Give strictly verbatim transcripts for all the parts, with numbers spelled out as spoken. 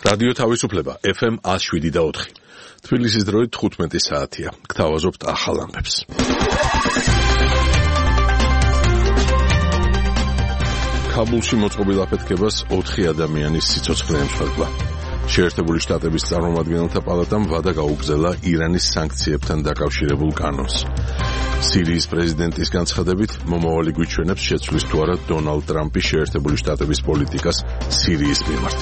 რადიო თავისუფლება ეფ ემ one oh seven და four. თბილისის დროით თხუთმეტი საათია. გთავაზობთ ახალ ამბებს. ქაბულში მოწყობილ აფეთქებას ოთხი ადამიანის სიცოცხლე ემსხვერპლა. შეერთებული შტატების წარმომადგენელთა პალატამ ვადა გაუგზავნა ირანის სანქციებთან დაკავშირებულ კანონს. სირიის პრეზიდენტის განცხადებით, მომავალი გვიჩვენებს შეცვლის თუ არა დონალდ ტრამპის შეერთებული შტატების პოლიტიკას სირიის მიმართ.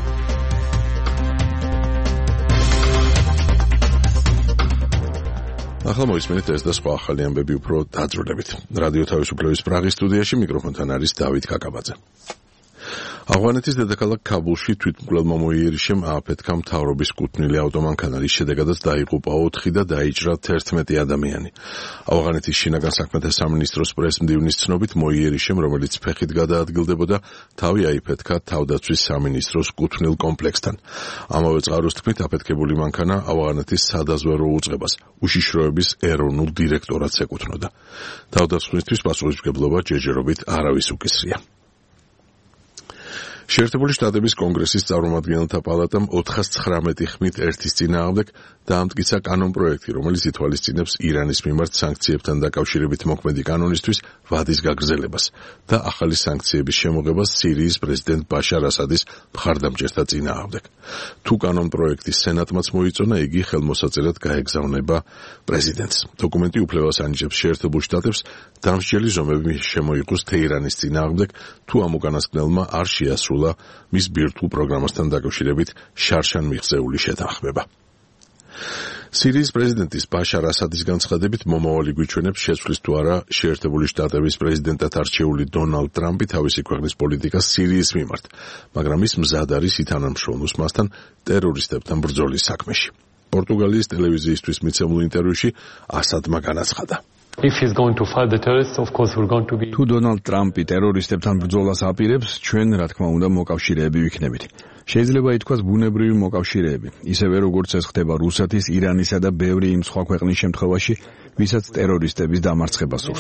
ახლა მოისმენთ ეს და სხვა ახალი ამბები უფრო დაძრულებით. რადიო თავისუფლების პრაღის სტუდიაში მიკროფონთან არის დავით კაკაბაძე. ავღანეთის დედაქალაქ ქაბულში თვითმკვლელმა მოიერიშემ ააფეთქა მთავრობის კუთვნილი ავტომანქანა, რის შედეგადაც დაიღუპა ოთხი და დაიჭრა თერთმეტი ადამიანი. ავღანეთის შინაგან საქმეთა სამინისტროს პრესმდივნის ცნობით, მოიერიშემ, რომელიც ფეხით გადაადგილდებოდა, თავი აიფეთქა თავდაცვის სამინისტროს კუთვნილ კომპლექსთან. ამავე წყაროს თქმით, აფეთქებული მანქანა ავღანეთის სადაზვერვო უწყებას, უშიშროების ეროვნულ დირექტორატს ეკუთვნოდა. თავდაცვისთვის პასუხისმგებლობა ჯერჯერობით არავის უკისრია. შეერთებული შტატების კონგრესის წარმომადგენელთა პალატამ ოთხას ცხრამეტი ხმით ერთის წინააღმდეგ დაამტკიცა კანონპროექტი, რომელიც ითვალისწინებს ირანის მიმართ სანქციებთან დაკავშირებით მოქმედი კანონისთვის ვადის გაგრძელებას და ახალი სანქციების შემოღებას სირიის პრეზიდენტ ბაშარ ასადის მხარდამჭერთა წინააღმდეგ. თუ კანონპროექტი სენატმაც მოიწონა, იგი ხელმოსაწერად გაეგზავნება პრეზიდენტს. დოკუმენტი უფლებას ანიჭებს შეერთებულ შტატებს დამსჯელი ზომები შემოიღოს თეირანის წინააღმდეგ, თუ ამ უკანასკნელმა არ შეასრულა მის ბირთვულ პროგრამასთან დაკავშირებით შარშან მიღწეული შეთანხმება. სირიის პრეზიდენტის ბაშარ ასადის განცხადებით, მომავალი გვიჩვენებს შეცვლის თუ არა შეერთებული შტატების პრეზიდენტად არჩეული დონალდ ტრამპი თავისი ქვეყნის პოლიტიკას სირიის მიმართ, მაგრამ ის მზად არის ითანამშრომლოს მასთან ტერორისტებთან ბრძოლის საქმეში. პორტუგალიის ტელევიზიისთვის მიცემულ ინტერვიუში ასადმა განაცხადა. If he's going to fight the terrorists, of course we're going to be. თუ დონალდ ტრამპი ტერორისტებთან ბრძოლას აპირებს, ჩვენ რა თქმა უნდა მოკავშირეები ვიქნებით. შეიძლება ითქვას ბუნებრივი მოკავშირეები, ისევე როგორც ეს ხდება რუსეთის, ირანისა და ბევრი იმ სხვა ქვეყნის შემთხვევაში, ვისაც ტერორისტების დამარცხება სურს.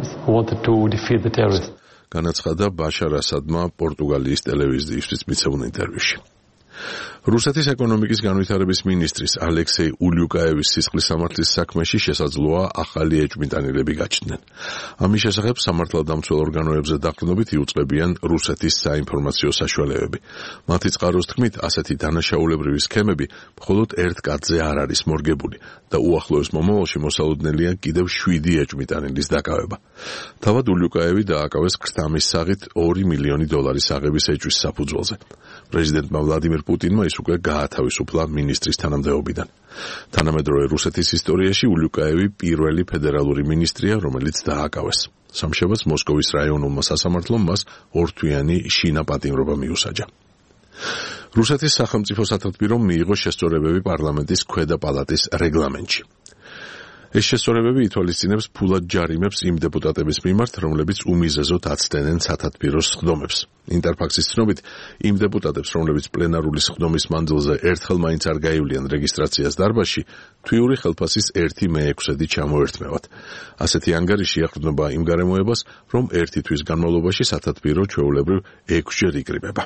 განაცხადა ბაშარ ასადმა პორტუგალიის ტელევიზიისთვის მიცემულ ინტერვიუში. რუსეთის ეკონომიკის განვითარების მინისტრის ალექსეი ულიუკაევის სისხლის სამართლის საქმეში შესაძლოა ახალი ეჭვმიტანილები გაჩნდნენ. ამის შესახებ სამართალდამცველ ორგანოებზე დაყრდნობით იუწყებიან რუსეთის საინფორმაციო საშუალებები. მათი წყაროს თქმით, ასეთი დანაშაულებრივი სქემები მხოლოდ ერთ კაცზე არ არის მორგებული და უახლოეს მომავალში მოსალოდნელია კიდევ შვიდი ეჭვმიტანილის დაკავება. თავად ულიუკაევი დააკავეს ქრთამის საღით ორი მილიონი დოლარის აღების ეჭვის საფუძველზე. პრეზიდენტმა ვლადიმირ პუტინმა ის უკვე გაათავისუფლა მინისტრის თანამდებობიდან. თანამედროვე რუსეთის ისტორიაში ულიუკაევი პირველი ფედერალური მინისტრია, რომელიც დააკავეს. სამშაბათს მოსკოვის რაიონულმა სასამართლომ მას ორთვიანი შინაპატიმრობა მიუსაჯა. რუსეთის სახელმწიფო სათათბირომ მიიღო შესწორებები პარლამენტის ქვედა პალატის რეგლამენტში. ეს შესწორებები ითვალისწინებს ფულად ჯარიმებს იმ დეპუტატების მიმართ, რომლებიც უმიზეზოდ აცდენენ სათათბიროს სხდომებს. ინტერფაქსის ცნობით, იმ დეპუტატებს, რომლებიც პლენარული სხდომის მანძილზე ერთხელ მაინც არ გაივლიან რეგისტრაციას დარბაზში, თვიური ხელფასის ერთი მეექვსედი ჩამოერთმევათ. ასეთი ანგარიში ეყრდნობა იმ გარემოებას, რომ ერთი თვის განმავლობაში სათათბირო ჩვეულებრივ ექვსჯერ იკრიბება.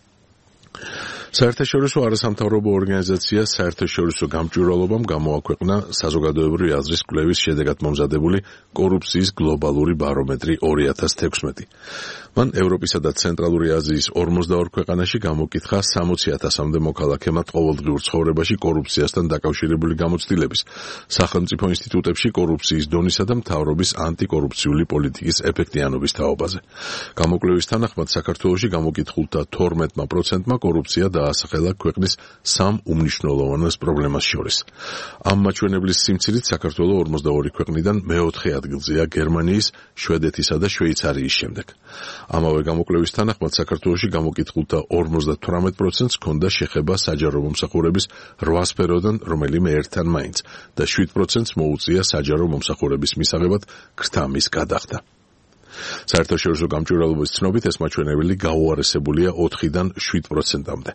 საერთაშორისო არასამთავრობო ორგანიზაცია საერთაშორისო გამჭვირვალობამ გამოაქვეყნა საზოგადოებრივი აზრის კვლევის შედეგად მომზადებული კორუფციის გლობალური ბარომეტრი ორი ათას თექვსმეტი. მან ევროპისა და ცენტრალური აზიის ორმოცდაორ ქვეყანაში გამოკითხა სამოცი ათასამდე მოქალაქემად ყოველდღიურ ცხოვრებაში კორუფციასთან დაკავშირებული გამოცდილების, სახელმწიფო ინსტიტუტებში კორუფციის დონისა და მთავრობის ანტიკორუფციული პოლიტიკის ეფექტიანობის თაობაზე. გამოკვლევის თანახმად საქართველოში გამოკითხულთა თორმეტმა პროცენტმა კორუფცია დაასახელა ქვეყნის სამ უმნიშვნელოვანეს პრობლემას შორის. ამ მაჩვენებლის სიმცირით საქართველო ორმოცდაორი ქვეყნიდან მეოთხე ადგილზეა გერმანიის, შვედეთისა და შვეიცარიის შემდეგ. ამავე გამოკვლევის თანახმად საქართველოში გამოკითხულთა ორმოცდათვრამეტ პროცენტს ჰქონდა შეხება საჯარო მომსახურების რვა სფეროდან რომელიმე ერთთან მაინც და შვიდ პროცენტს მოუწია საჯარო მომსახურების მისაღებად ქრთამის გადახდა. საერთაშორისო გამჭვირვალობის ცნობით ეს მაჩვენებელი გაუარესებულია ოთხიდან შვიდ პროცენტამდე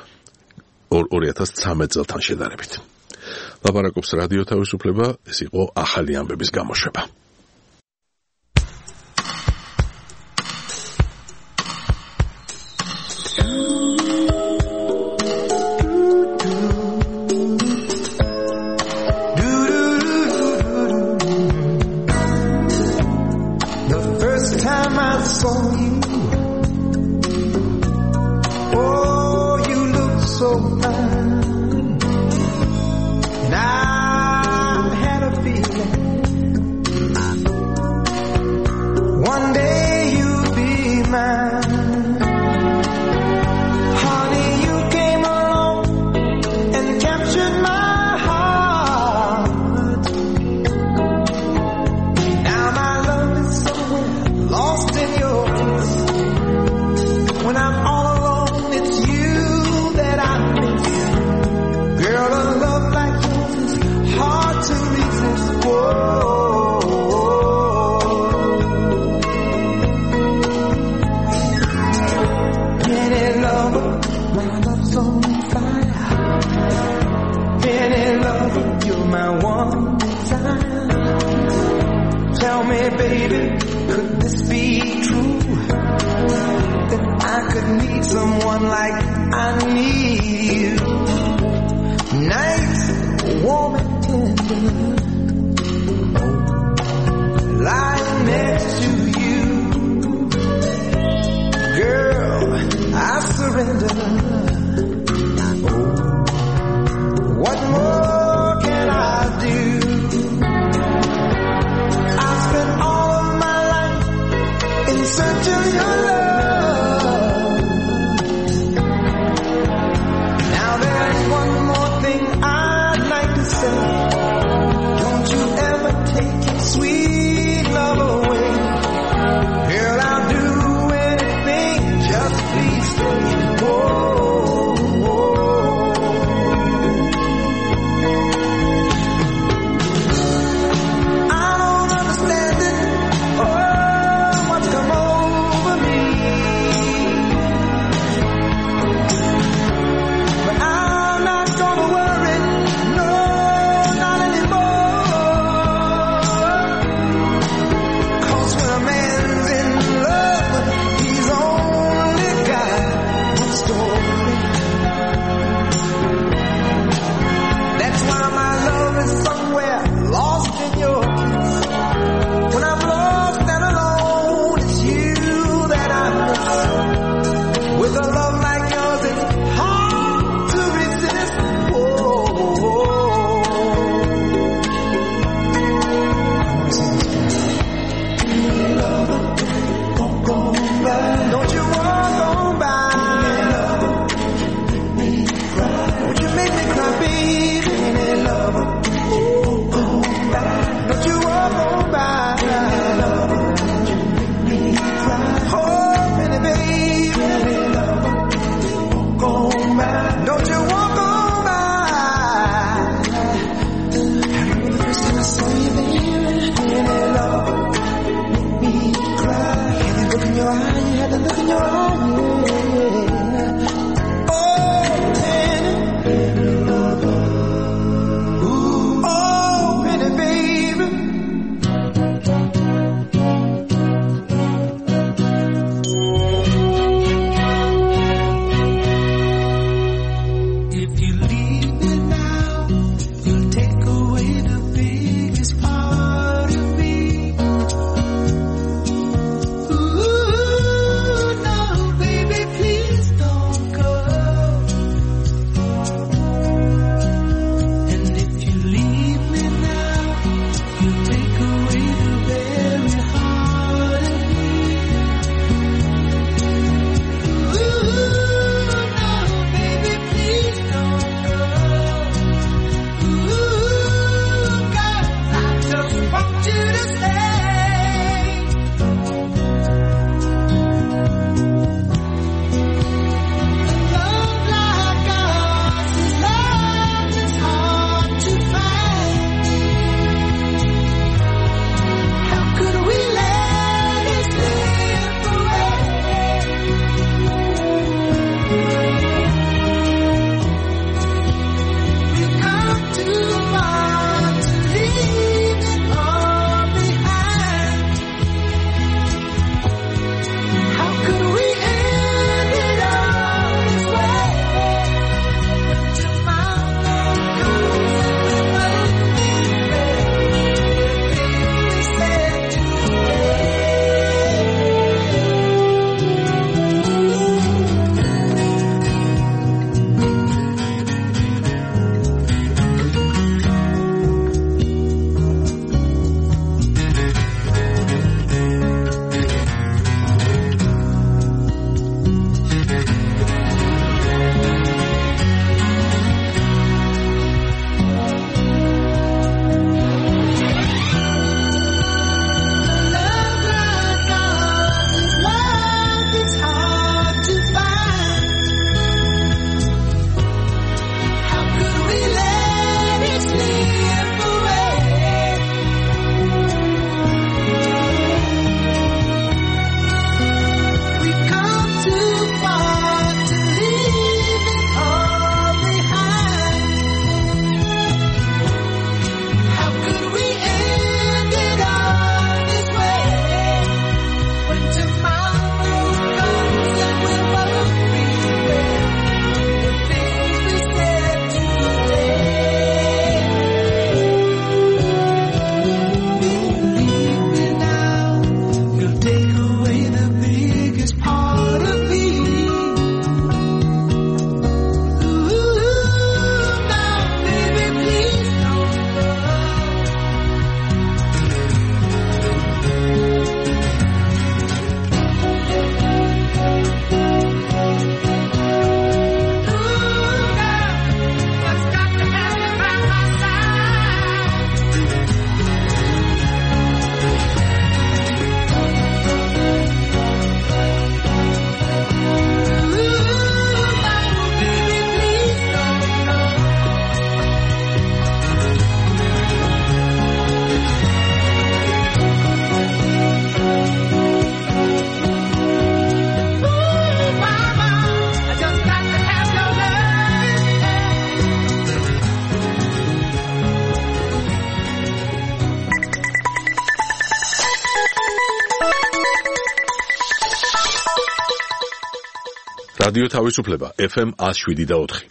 ორი ათას ცხრამეტ წელთან შედარებით. ლაპარაკობს რადიო თავისუფლება, ეს იყო ახალი ამბების გამოშვება. saw you, oh, you look so fine, and I had a feeling one day you'd be mine. Honey, you came along and captured my heart. Now my love is somewhere lost in yours. When I'm all alone, it's you that I miss. Girl, a love like yours is hard to resist. Whoa. Penny lover, my love's on fire. Penny lover, you're my one desire. Tell me, baby, could this be true? That I could need someone like I need you. Nice, warm and tender, lying next to you. Girl, I surrender. What more can I do? I spent all of my life in search of your love. Now there's one more thing I'd like to say. რადიო თავისუფლება ეფ ემ one oh seven და four.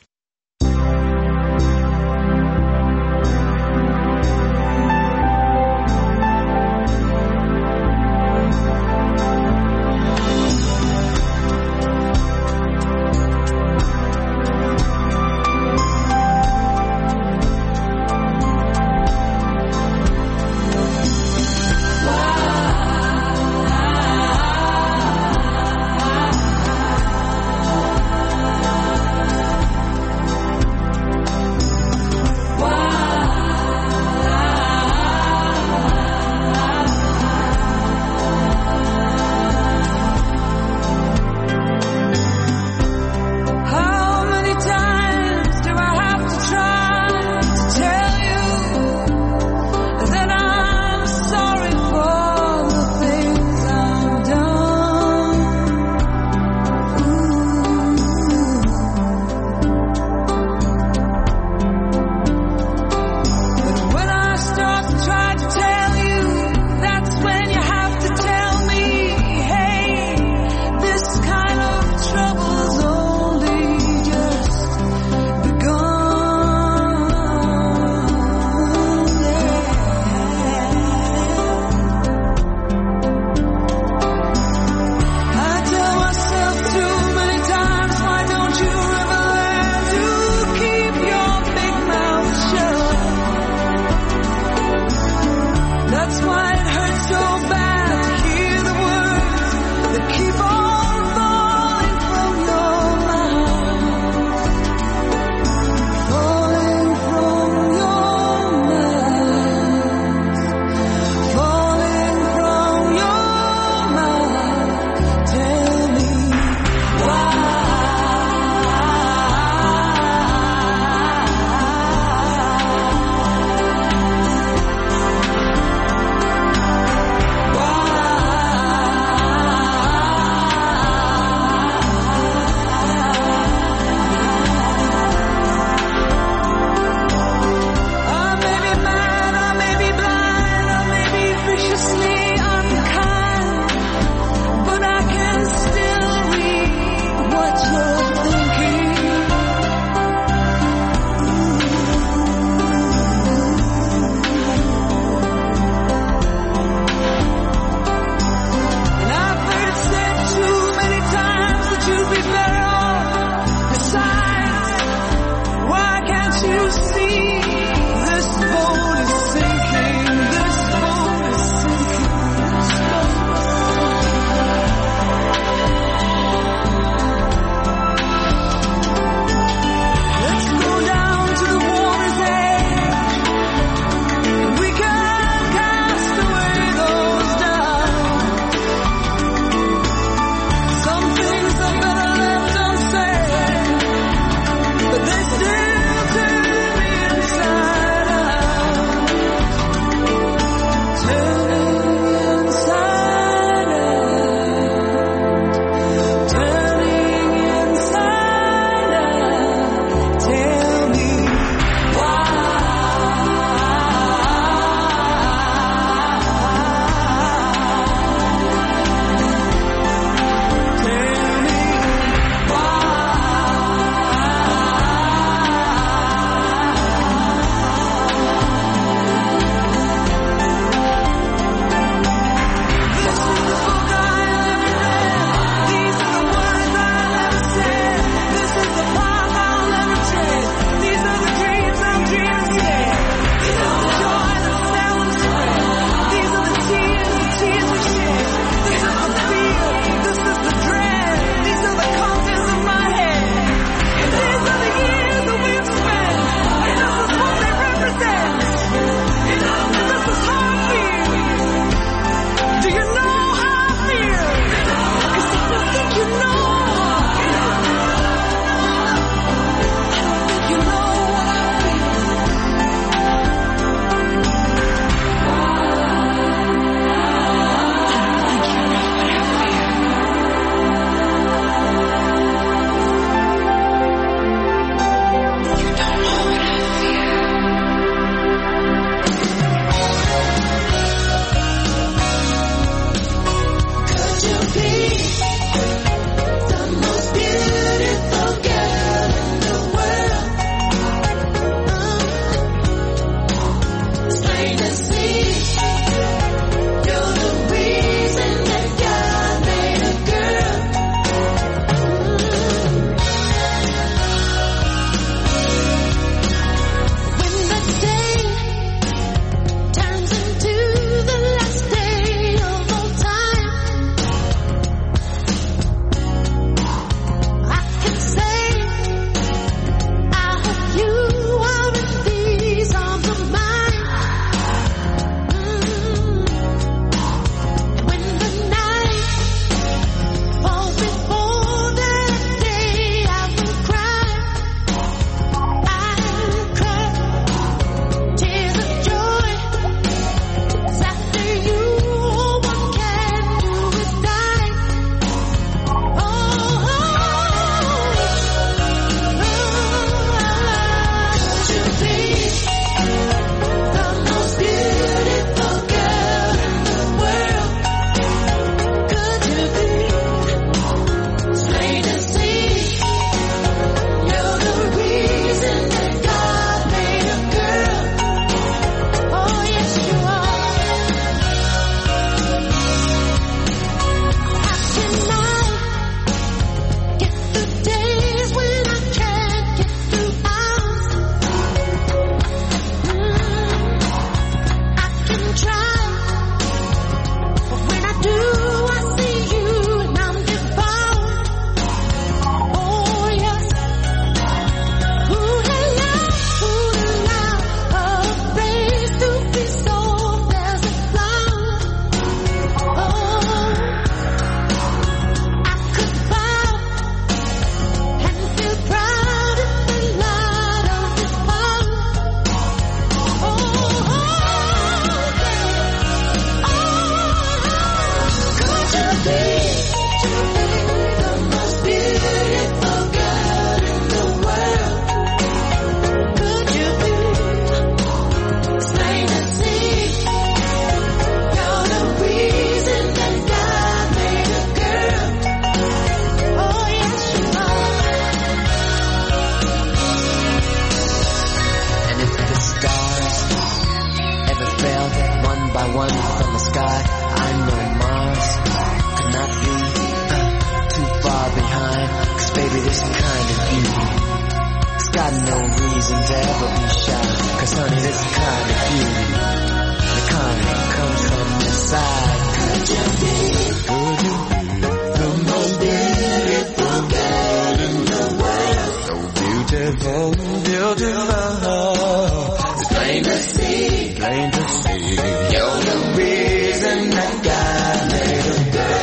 reason to ever be shy. Cause honey, this kind of beauty, the kind that comes from inside. Could you be, could you be the most beautiful girl in the world? So beautiful, beautiful. It's plain to see, plain to see. You're the reason that God made a girl.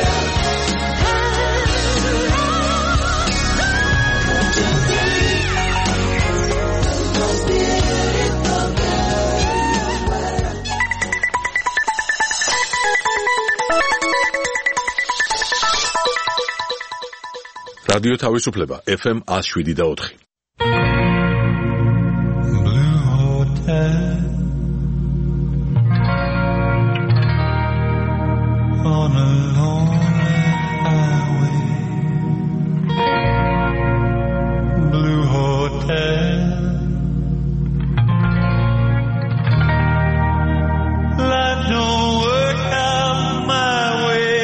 რადიო თავისუფლება F M one oh seven და four. Blue Hotel on a lonely highway. Blue Hotel, life don't work out my way.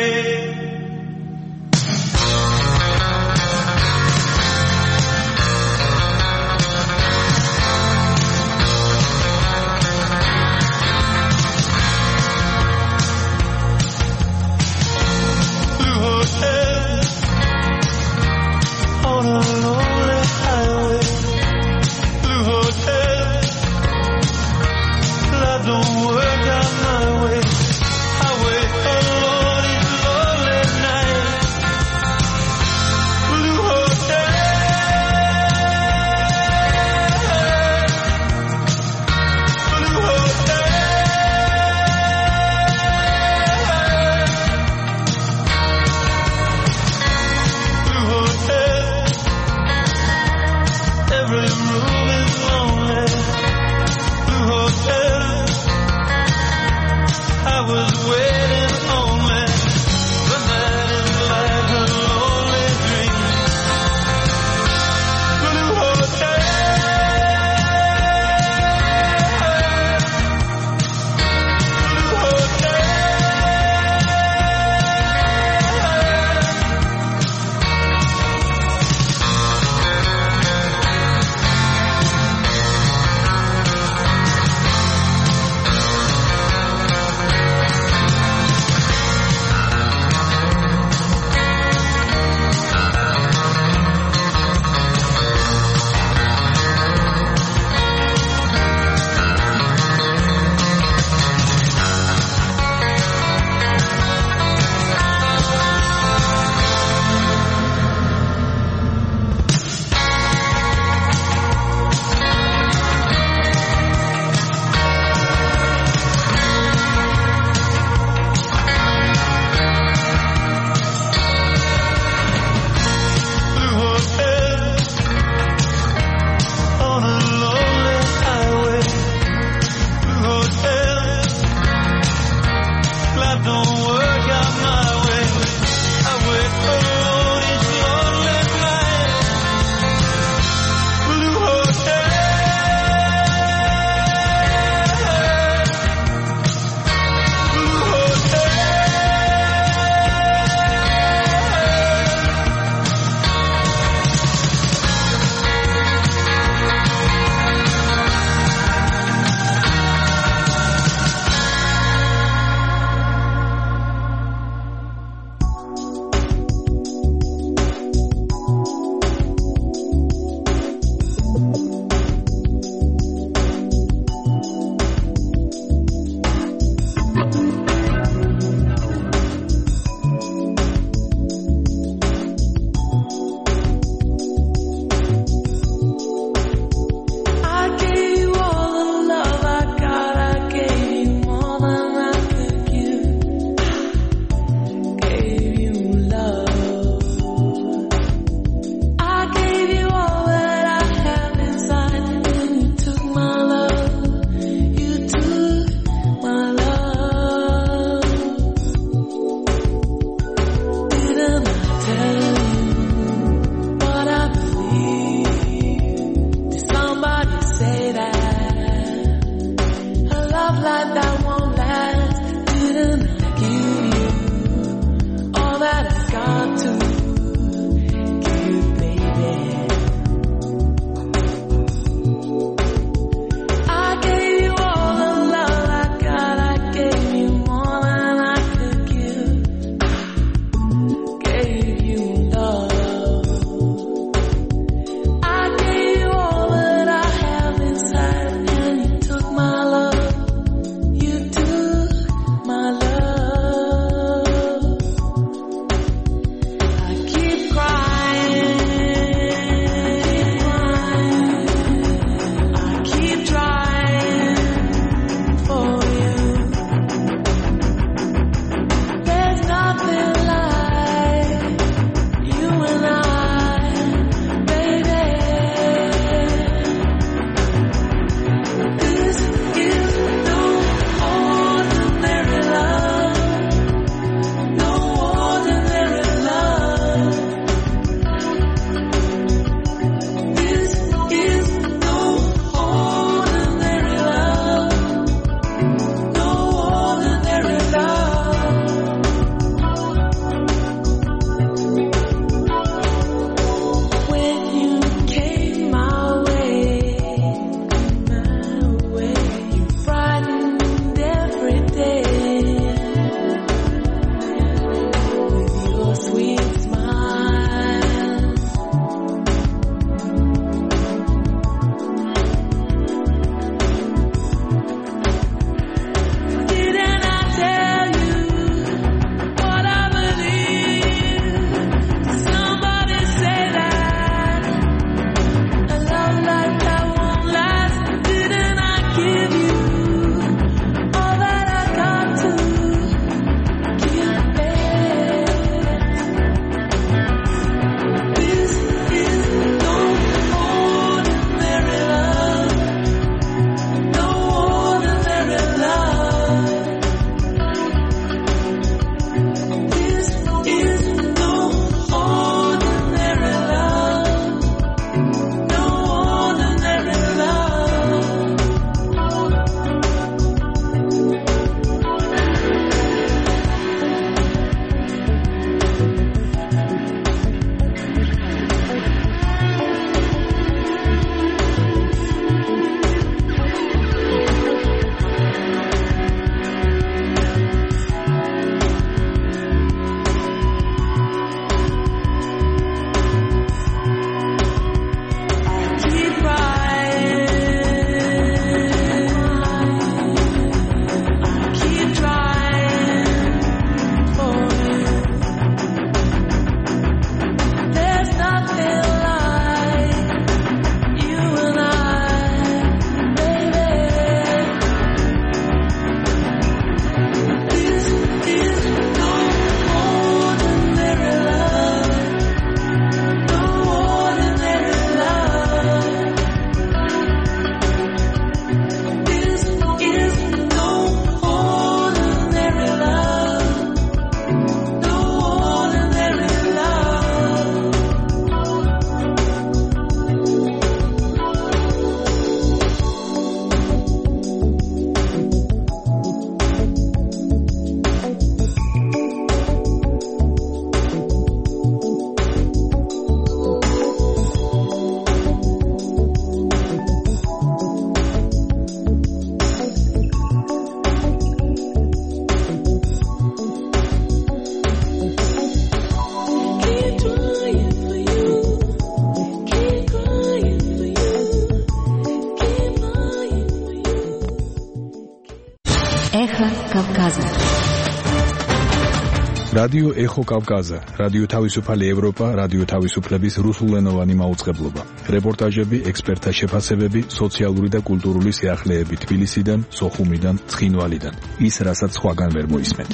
რადიო ეხო კავკაზა, რადიო თავისუფალი ევროპა, რადიო თავისუფლების რუსულენოვანი მაუწყებლობა. რეპორტაჟები, ექსპერტთა შეფასებები, სოციალური და კულტურული სიახლეები თბილისიდან, სოხუმიდან, ცხინვალიდან. ის, რასაც სხვაგან ვერ მოისმენთ.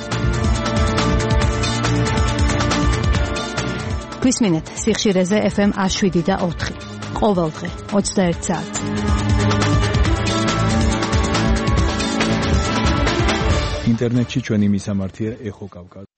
გვისმინეთ სიხშირეზე ეფ ემ ათს შვიდი და ოთხი. ყოველდღე ოცდაერთ საათს. ინტერნეტში ჩვენი მისამართია ეხო კავკაზა.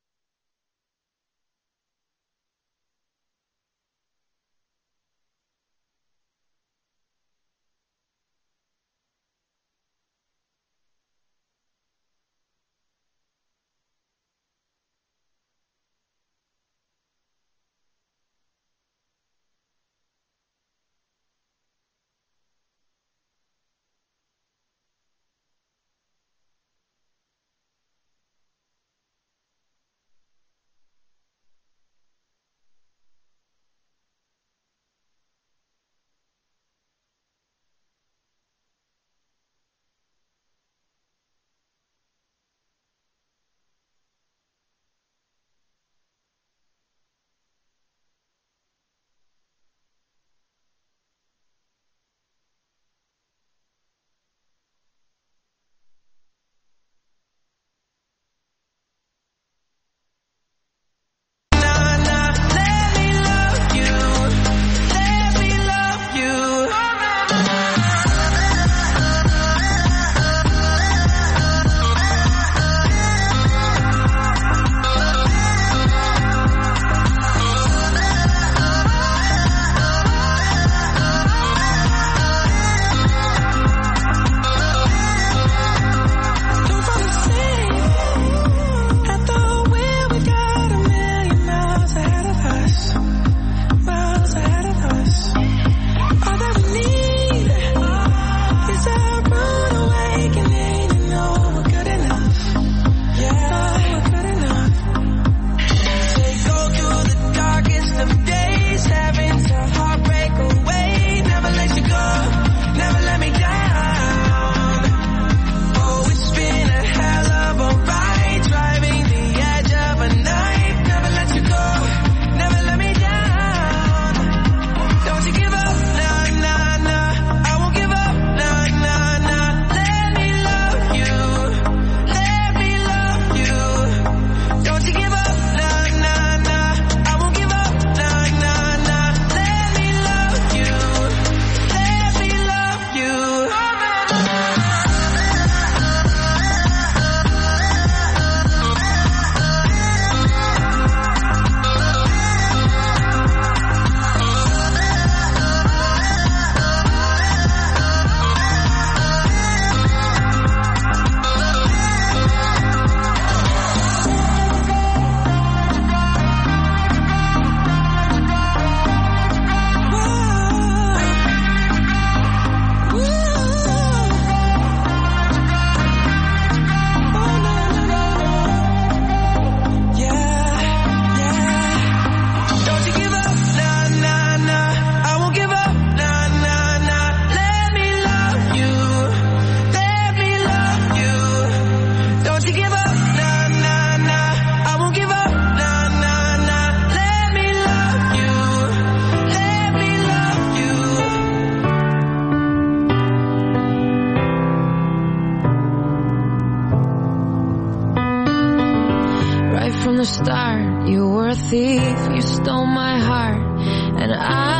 the start. You were a thief, you stole my heart, and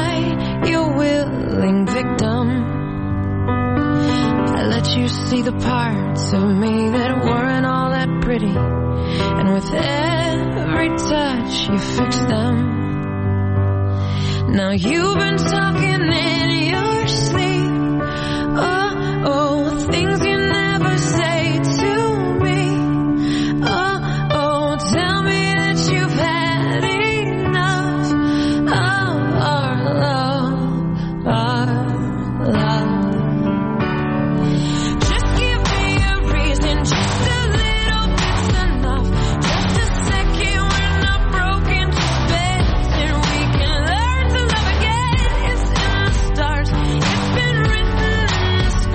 I, your willing victim. I let you see the parts of me that weren't all that pretty, and with every touch you fixed them. Now you've been talking in your sleep. Oh, oh, things you never say to me. Oh, oh, tell me that you've had enough of our love, our love. Just give me a reason, just a little bit's enough. Just a second, we're not broken to bits, and we can learn to love again. It's in the stars, it's been written in the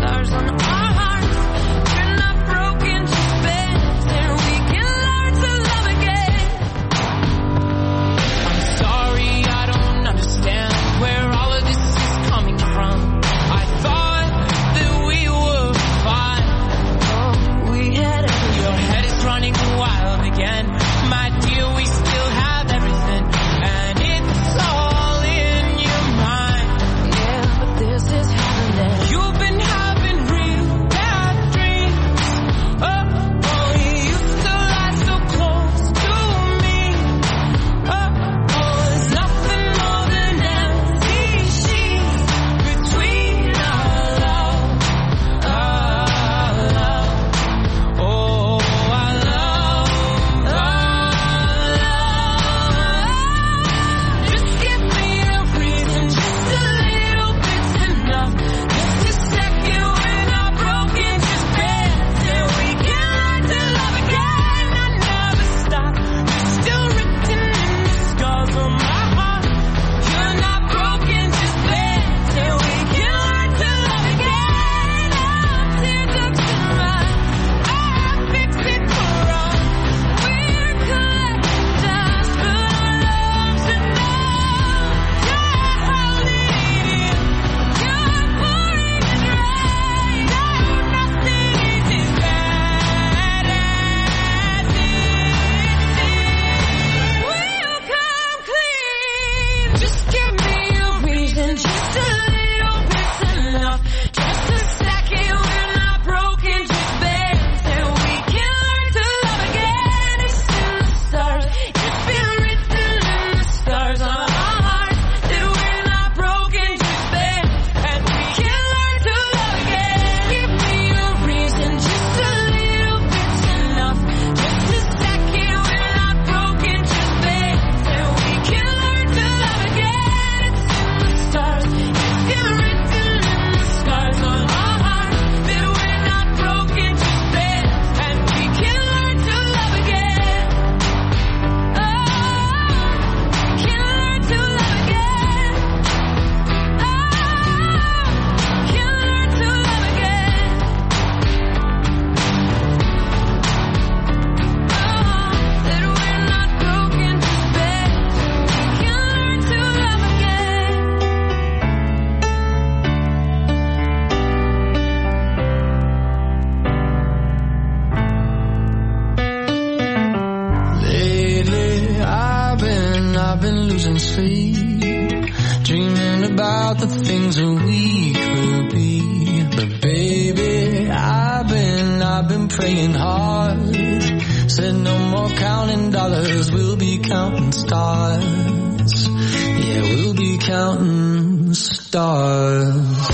been losing sleep, dreaming about the things that we could be. But baby, I've been, I've been praying hard. Said no more counting dollars, we'll be counting stars. Yeah, we'll be counting stars.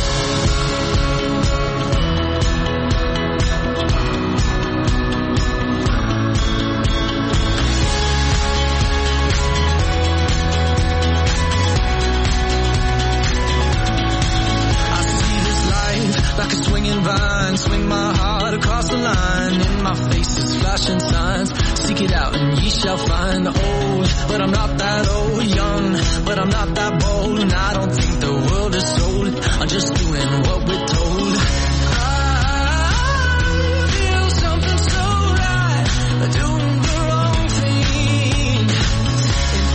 Like a swinging vine, swing my heart across the line. In my face is flashing signs. Seek it out and ye shall find. Old, but I'm not that old. Young, but I'm not that bold. And I don't think the world is sold. I'm just doing what we're told. I feel something so right, doing the wrong thing. And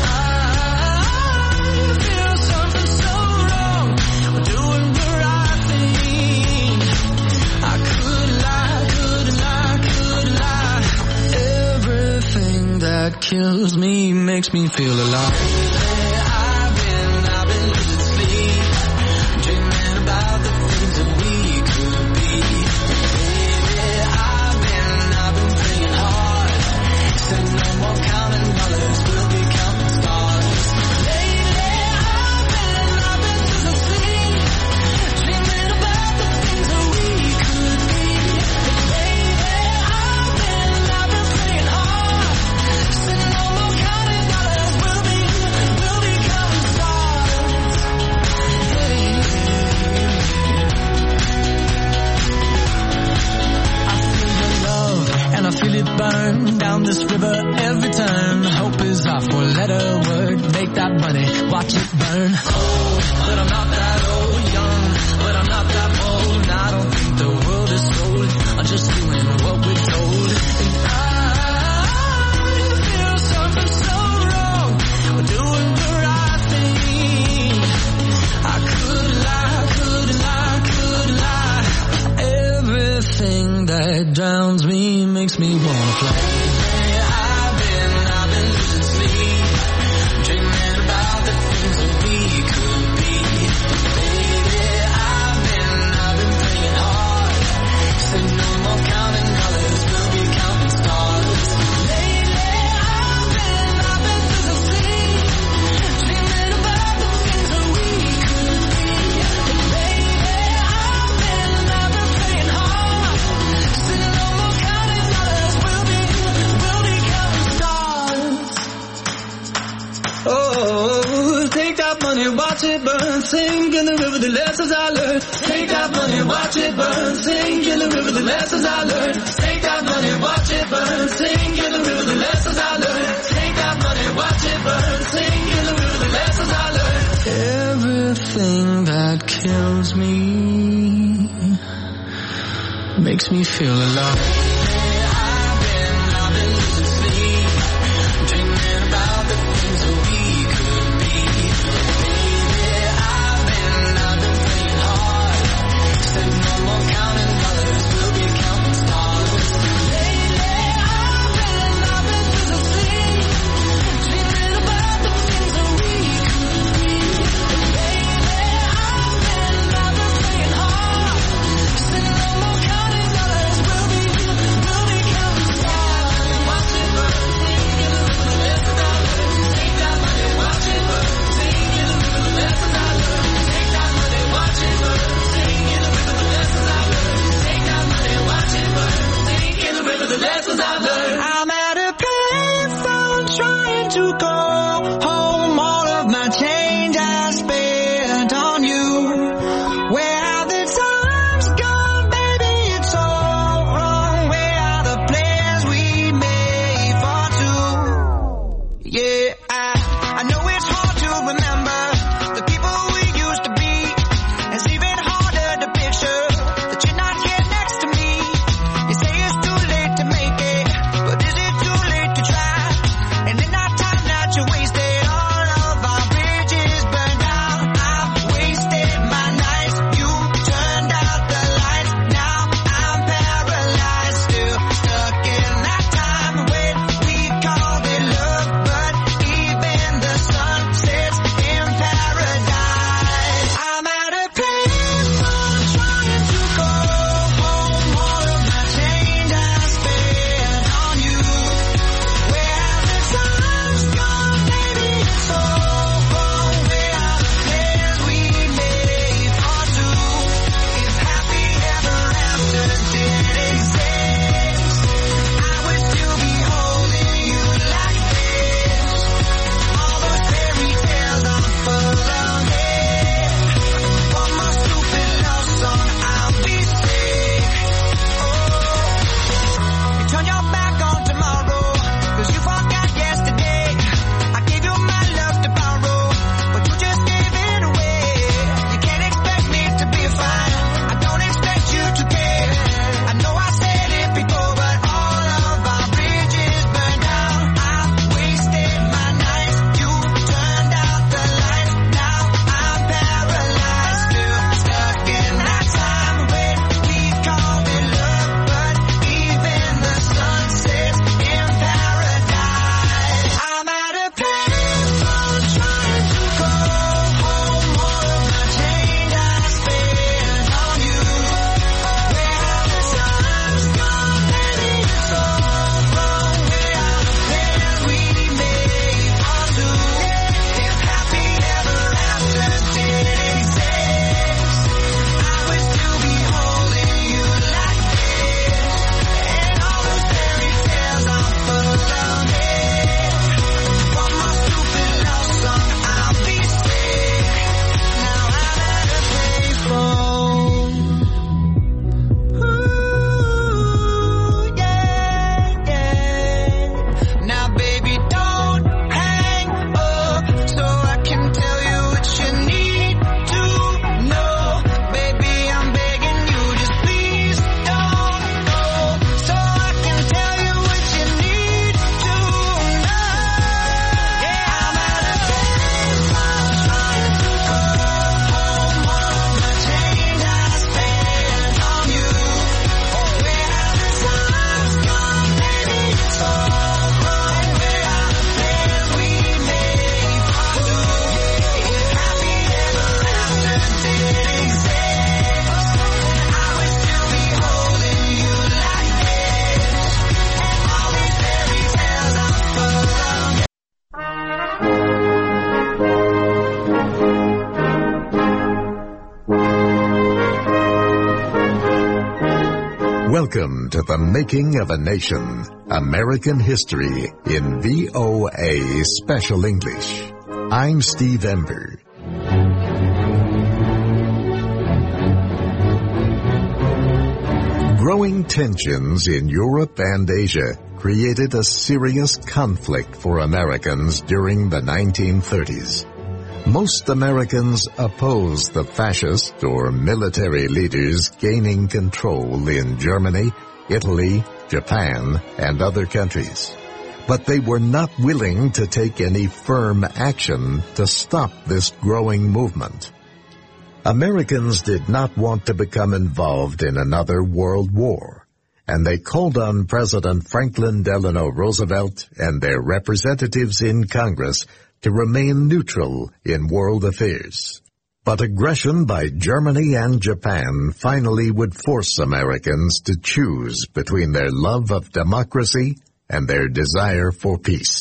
I feel something so wrong, doing the right thing. I could lie, could lie, could lie. Everything that kills me makes me feel alive. I've been, I've been losing sleep, dreaming about the things that we could be. Baby, I've been, I've been praying hard. Said no more counting dollars, we'll be counting stars. Lately, I've been, I've been losing sleep, dreaming about the things that we could be. Baby, I've been, I've been praying hard. Said no more counting dollars, we'll be, we'll be counting stars. I feel the love and I feel it burn down this river every turn. Hope is our four-letter word. Make that money, watch it burn. Old, but I'm not that old. Young, but I'm not that bold. And I don't think the world is sold. I'm just doing what we're told. And I feel something so wrong. We're doing the right thing. I could lie, could lie, could lie. Everything that drowns me makes me wanna fly. I've been, I've been losing sleep, dreaming about the things that we could be. Baby, I've been, I've been praying hard. Said no more counting dollars, we'll be counting stars. Lately, I've been, I've been losing sleep, dreaming about the things that we could be. Baby, I've been, I've been praying hard. Said no more counting dollars, we'll be, we'll be counting stars. Oh, take that money, watch it burn, sing in the river the lessons I learned. Take that money, watch it burn, sing in the river the lessons I learned. Take that money, watch it burn, sing in the river the lessons I learned. Take that money, watch it burn, sing in the river the lessons I learned. Everything that kills me makes me feel alive. I've been, I've been losing sleep, dreaming about the things that we could be. Baby, I've been, I've been praying hard. Said no more counting dollars, we'll be counting stars. Lately, I've been, I've been losing sleep, dreaming about the things that we could be. Baby, I've been, I've been praying hard. Said no more counting dollars, we'll be, we'll be counting stars. Watch it burn, sing in the river the lessons I learned. Take that money, watch it burn, sing in the river the lessons I learned. Take that money, watch it burn, sing in the river the lessons I learned. Take that money, watch it burn, sing in the river the lessons I learned. I'm at a payphone trying to call home. All of my change I spent on you. Where have the times gone, baby? It's all wrong. Where are the plans we made for two? Yeah, I, I know it's hard to remember the people we used to be. It's even harder to picture that you're not here next to me. You say it's too late to make it, but is it too late to try? And in that time that you wait Welcome to the Making of a Nation, American History in V O A Special English. I'm Steve Ember. Growing tensions in Europe and Asia created a serious conflict for Americans during the nineteen thirties. Most Americans opposed the fascist or military leaders gaining control in Germany, Italy, Japan, and other countries. But they were not willing to take any firm action to stop this growing movement. Americans did not want to become involved in another world war, and they called on President Franklin Delano Roosevelt and their representatives in Congress to remain neutral in world affairs. But aggression by Germany and Japan finally would force Americans to choose between their love of democracy and their desire for peace.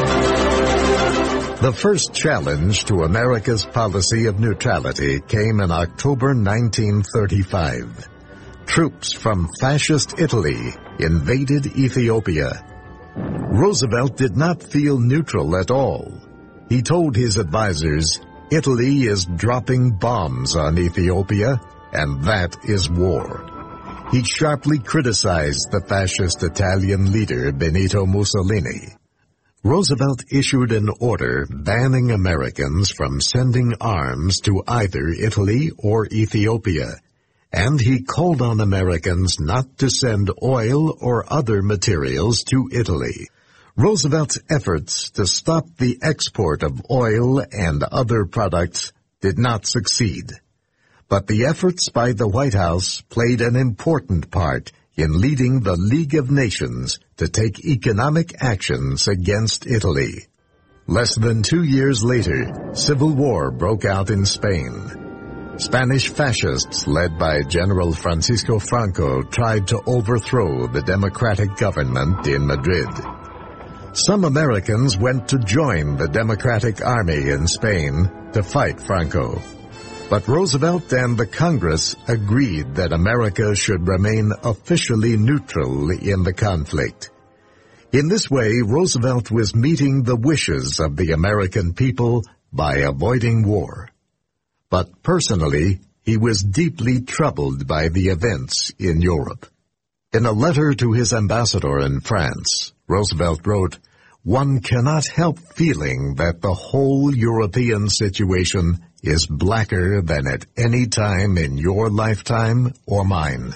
The first challenge to America's policy of neutrality came in October nineteen thirty-five. Troops from fascist Italy invaded Ethiopia. Roosevelt did not feel neutral at all. He told his advisers, "Italy is dropping bombs on Ethiopia, and that is war." He sharply criticized the fascist Italian leader Benito Mussolini. Roosevelt issued an order banning Americans from sending arms to either Italy or Ethiopia, and he called on Americans not to send oil or other materials to Italy. Roosevelt's efforts to stop the export of oil and other products did not succeed. But the efforts by the White House played an important part in leading the League of Nations to take economic actions against Italy. Less than two years later, civil war broke out in Spain. Spanish fascists led by General Francisco Franco tried to overthrow the democratic government in Madrid. Some Americans went to join the Democratic Army in Spain to fight Franco. But Roosevelt and the Congress agreed that America should remain officially neutral in the conflict. In this way, Roosevelt was meeting the wishes of the American people by avoiding war. But personally, he was deeply troubled by the events in Europe. In a letter to his ambassador in France, Roosevelt wrote, "One cannot help feeling that the whole European situation is blacker than at any time in your lifetime or mine."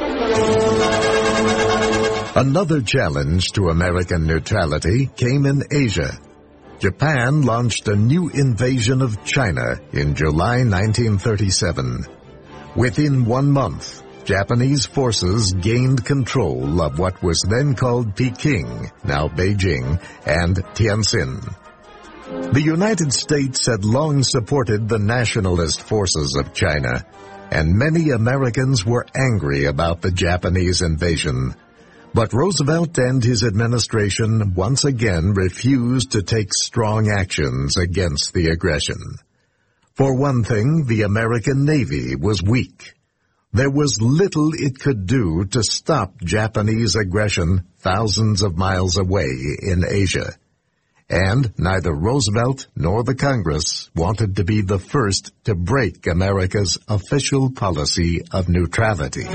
Another challenge to American neutrality came in Asia. Japan launched a new invasion of China in July nineteen thirty-seven. Within one month, Japanese forces gained control of what was then called Peking, now Beijing, and Tianjin. The United States had long supported the nationalist forces of China, and many Americans were angry about the Japanese invasion. But Roosevelt and his administration once again refused to take strong actions against the aggression. For one thing, the American Navy was weak. There was little it could do to stop Japanese aggression thousands of miles away in Asia. And neither Roosevelt nor the Congress wanted to be the first to break America's official policy of neutrality.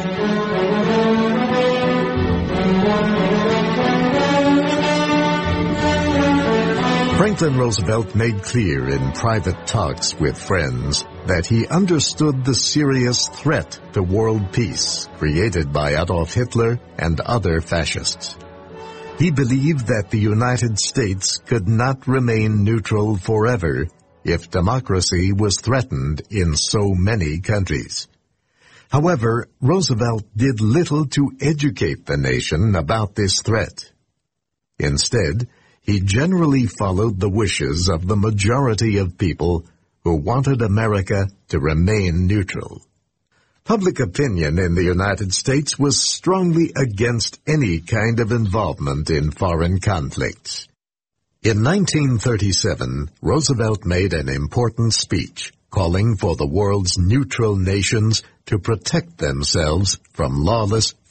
Franklin Roosevelt made clear in private talks with friends that he understood the serious threat to world peace created by Adolf Hitler and other fascists. He believed that the United States could not remain neutral forever if democracy was threatened in so many countries. However, Roosevelt did little to educate the nation about this threat. Instead, he generally followed the wishes of the majority of people who wanted America to remain neutral. Public opinion in the United States was strongly against any kind of involvement in foreign conflicts. In nineteen thirty-seven, Roosevelt made an important speech calling for the world's neutral nations to protect themselves from lawless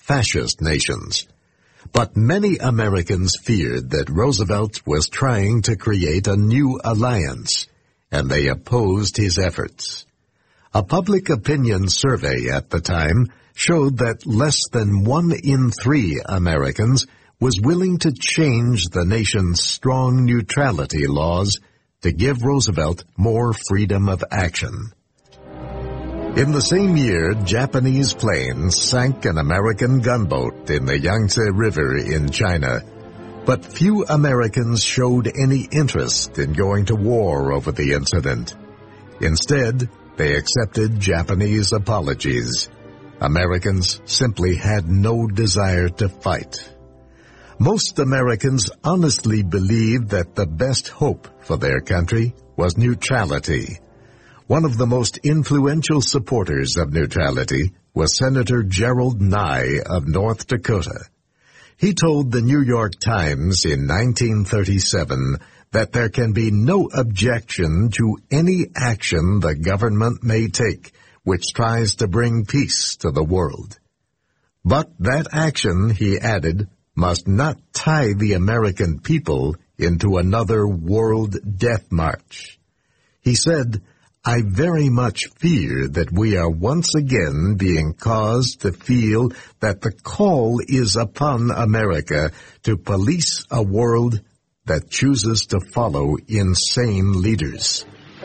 fascist nations. But many Americans feared that Roosevelt was trying to create a new alliance, and they opposed his efforts. A public opinion survey at the time showed that less than one in three Americans was willing to change the nation's strong neutrality laws to give Roosevelt more freedom of action. In the same year, Japanese planes sank an American gunboat in the Yangtze River in China, but few Americans showed any interest in going to war over the incident. Instead, they accepted Japanese apologies. Americans simply had no desire to fight. Most Americans honestly believed that the best hope for their country was neutrality. One of the most influential supporters of neutrality was Senator Gerald Nye of North Dakota. He told the New York Times in nineteen thirty-seven that there can be no objection to any action the government may take which tries to bring peace to the world. But that action, he added, must not tie the American people into another world death march. He said, I very much fear that we are once again being caused to feel that the call is upon America to police a world that chooses to follow insane leaders.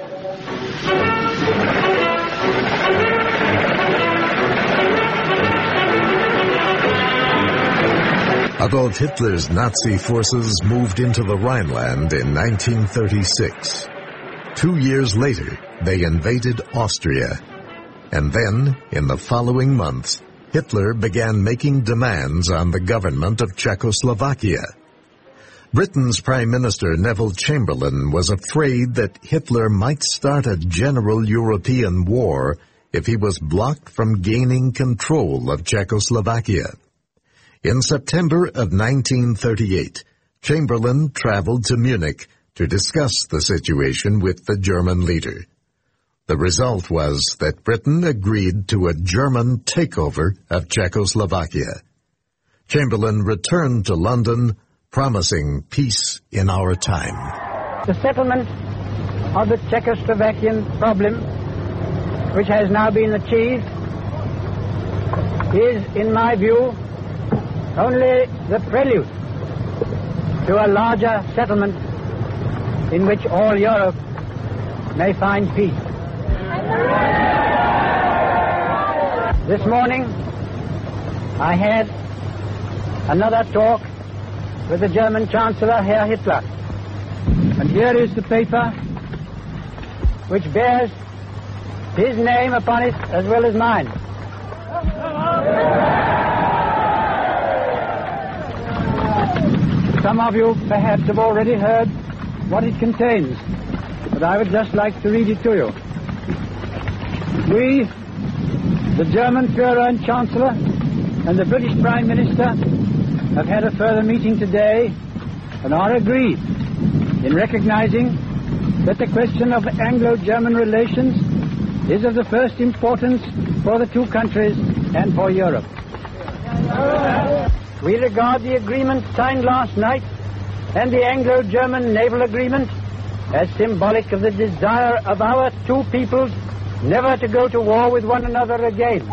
Adolf Hitler's Nazi forces moved into the Rhineland in nineteen thirty-six. Two years later, they invaded Austria. And then, in the following months, Hitler began making demands on the government of Czechoslovakia. Britain's Prime Minister Neville Chamberlain was afraid that Hitler might start a general European war if he was blocked from gaining control of Czechoslovakia. In September of nineteen thirty-eight, Chamberlain traveled to Munich to discuss the situation with the German leader. The result was that Britain agreed to a German takeover of Czechoslovakia. Chamberlain returned to London, promising peace in our time. The settlement of the Czechoslovakian problem, which has now been achieved, is, in my view, only the prelude to a larger settlement in which all Europe may find peace. This morning, I had another talk with the German Chancellor, Herr Hitler. And here is the paper which bears his name upon it as well as mine. Some of you perhaps have already heard what it contains, but I would just like to read it to you. We, the German Führer and Chancellor, and the British Prime Minister have had a further meeting today and are agreed in recognizing that the question of Anglo-German relations is of the first importance for the two countries and for Europe. We regard the agreement signed last night and the Anglo-German naval agreement as symbolic of the desire of our two peoples never to go to war with one another again.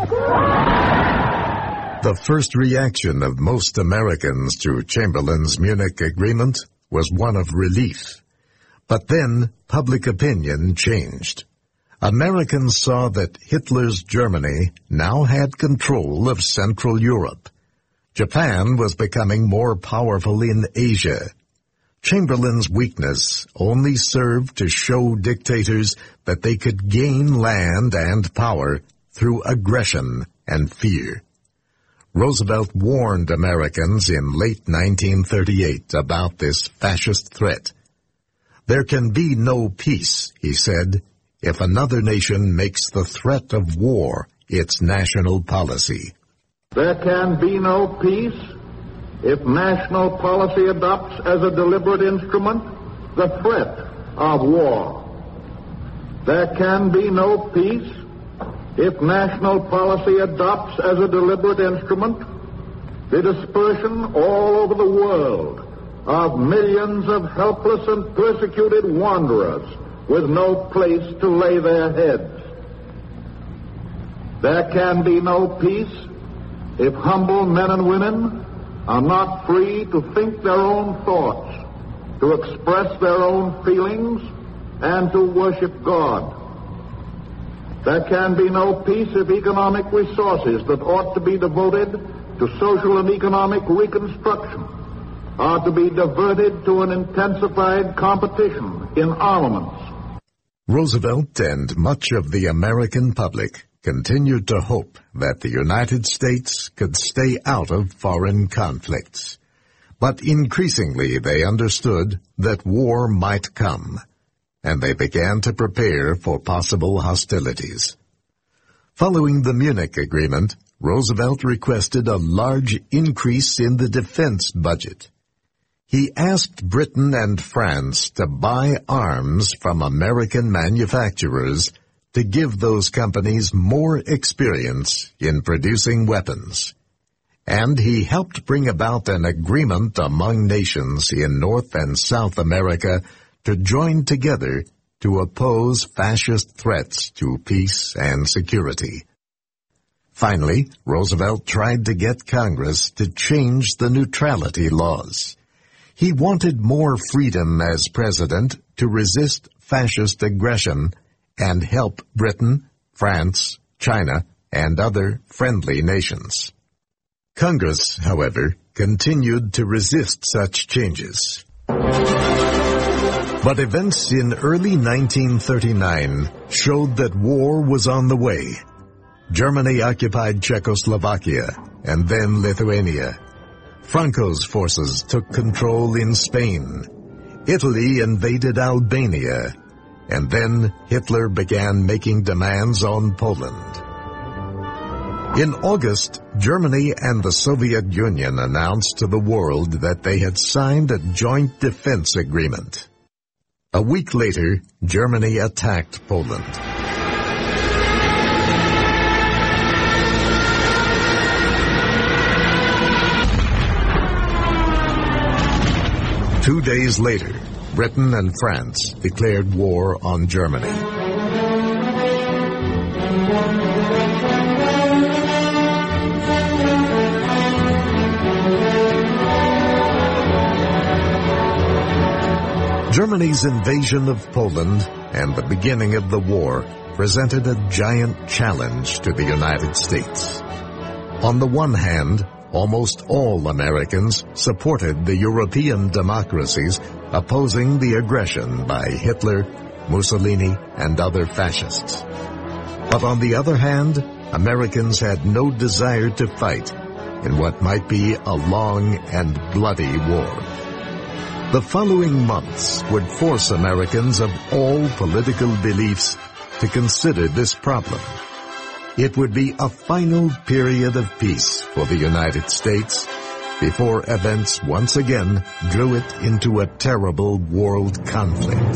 The first reaction of most Americans to Chamberlain's Munich agreement was one of relief. But then public opinion changed. Americans saw that Hitler's Germany now had control of Central Europe. Japan was becoming more powerful in Asia. Chamberlain's weakness only served to show dictators that they could gain land and power through aggression and fear. Roosevelt warned Americans in late nineteen thirty-eight about this fascist threat. There can be no peace, he said, if another nation makes the threat of war its national policy. There can be no peace if national policy adopts as a deliberate instrument the threat of war. There can be no peace if national policy adopts as a deliberate instrument the dispersion all over the world of millions of helpless and persecuted wanderers with no place to lay their heads. There can be no peace if humble men and women are not free to think their own thoughts, to express their own feelings, and to worship God. There can be no peace if economic resources that ought to be devoted to social and economic reconstruction are to be diverted to an intensified competition in armaments. Roosevelt and much of the American public continued to hope that the United States could stay out of foreign conflicts. But increasingly they understood that war might come, and they began to prepare for possible hostilities. Following the Munich Agreement, Roosevelt requested a large increase in the defense budget. He asked Britain and France to buy arms from American manufacturers to give those companies more experience in producing weapons. And he helped bring about an agreement among nations in North and South America to join together to oppose fascist threats to peace and security. Finally, Roosevelt tried to get Congress to change the neutrality laws. He wanted more freedom as president to resist fascist aggression and help Britain, France, China, and other friendly nations. Congress, however, continued to resist such changes. But events in early nineteen thirty-nine showed that war was on the way. Germany occupied Czechoslovakia and then Lithuania. Franco's forces took control in Spain. Italy invaded Albania. And then Hitler began making demands on Poland. In August, Germany and the Soviet Union announced to the world that they had signed a joint defense agreement. A week later, Germany attacked Poland. Two days later, Britain and France declared war on Germany. Germany's invasion of Poland and the beginning of the war presented a giant challenge to the United States. On the one hand, almost all Americans supported the European democracies opposing the aggression by Hitler, Mussolini, and other fascists. But on the other hand, Americans had no desire to fight in what might be a long and bloody war. The following months would force Americans of all political beliefs to consider this problem. It would be a final period of peace for the United States before events once again drew it into a terrible world conflict.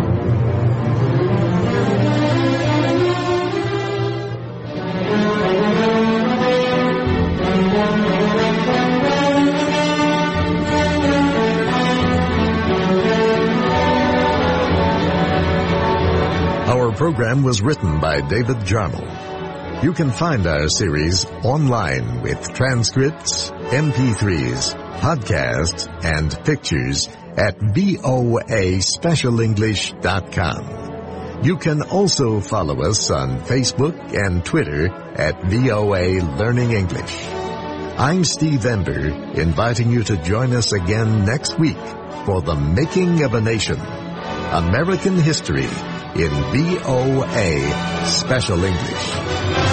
Our program was written by David Jarmel. You can find our series online with transcripts, M P threes, podcasts, and pictures at V O A special english dot com. You can also follow us on Facebook and Twitter at V O A Learning English. I'm Steve Ember, inviting you to join us again next week for The Making of a Nation, American History in V O A Special English.